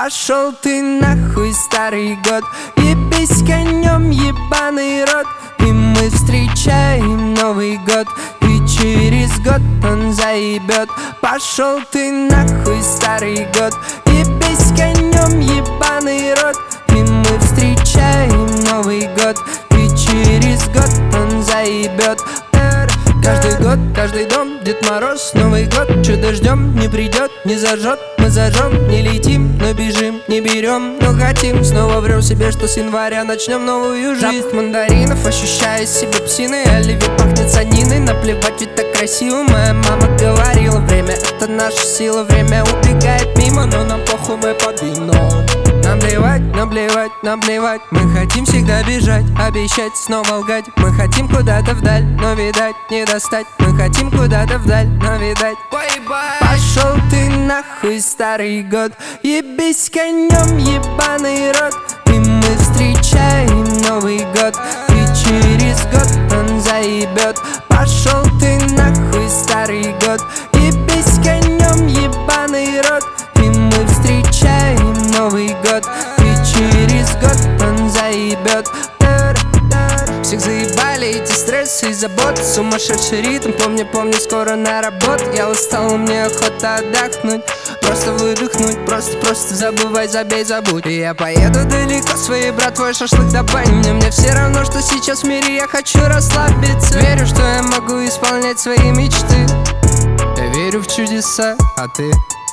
Пошел ты нахуй, старый год, ебись конем, ебаный рот. И мы встречаем Новый год, и через год он заебет. Пошел ты нахуй, старый год, ебись конем, ебаный рот. И мы встречаем Новый год, и через год он заебет. Каждый год, каждый дом, Дед Мороз, Новый год. Чудо ждем, не придет, не зажжет. Мы зажжем, не летим, но бежим, не берем, но хотим. Снова врем себе, что с января начнем новую жизнь. Запах мандаринов, ощущаю себя псиной. Оливье пахнет саниной, наплевать, ведь так красиво. Моя мама говорила, время это наша сила. Время убегает мимо, но нам похуй, мы под вином. Нам плевать, нам плевать, нам плевать. Мы хотим всегда бежать, обещать, снова лгать. Мы хотим куда-то вдаль, но видать не достать. Мы хотим куда-то вдаль, но видать поебать. Пошел ты нахуй, старый год, ебись конем, ебаный рот. И мы встречаем Новый год, и через год он заебет. Пошел ты нахуй, старый год, ебись конем, ебаный рот. И мы встречаем Новый год, и через год он заебет. Всех заебали эти стрессы и заботы, сумасшедший ритм, помни, скоро на работу. Я устал, мне охота отдохнуть, просто выдохнуть, просто забывай, забей, забудь. И я поеду далеко своей братвой шашлык добавь. Мне все равно, что сейчас в мире, я хочу расслабиться. Верю, что я могу исполнять свои мечты. Я верю в чудеса, а ты?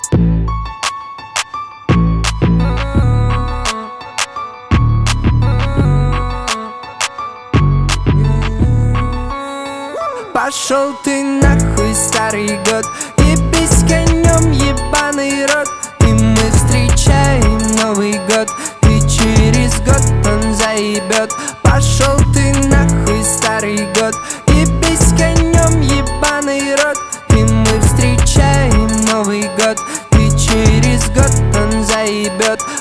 Пошел ты нахуй, старый год, ебись конем, ебаный рот. И мы встречаем Новый год, и через год он заебет. Пошел ты нахуй, старый год, ебись конем, ебаный рот. И мы встречаем Новый год, и через год он заебет.